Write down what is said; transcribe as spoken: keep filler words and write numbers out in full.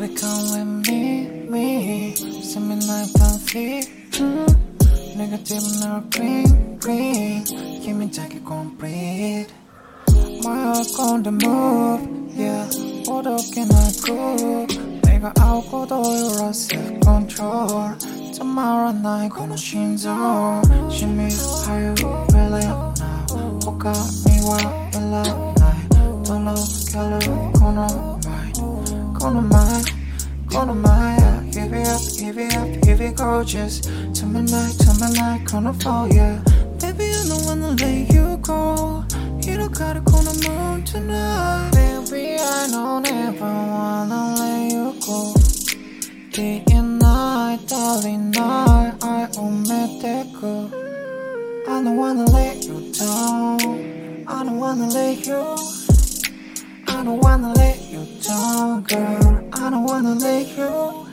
Baby, come with me, me. Send me night and feel. Negative now green, green. Give me jacket complete. My heart on the move, yeah. What up can I go? 내가 아웃고도 you're a self-control. Tomorrow night gonna 신zo. Shimmy, how you feeling now? What me wild in love night? Don't look, color, corner right. Corner mind, corner mind, yeah. Give it up, give it up, give it gorgeous. Tell me night, tell me night, corner fall, yeah. Baby, I don't wanna let you go. You don't gotta go on the moon tonight. Baby, I don't ever wanna let you go. Day and night, darling, night, I omit that girl. I don't wanna let you down. I don't wanna let you. I don't wanna let you down, girl. I don't wanna let you.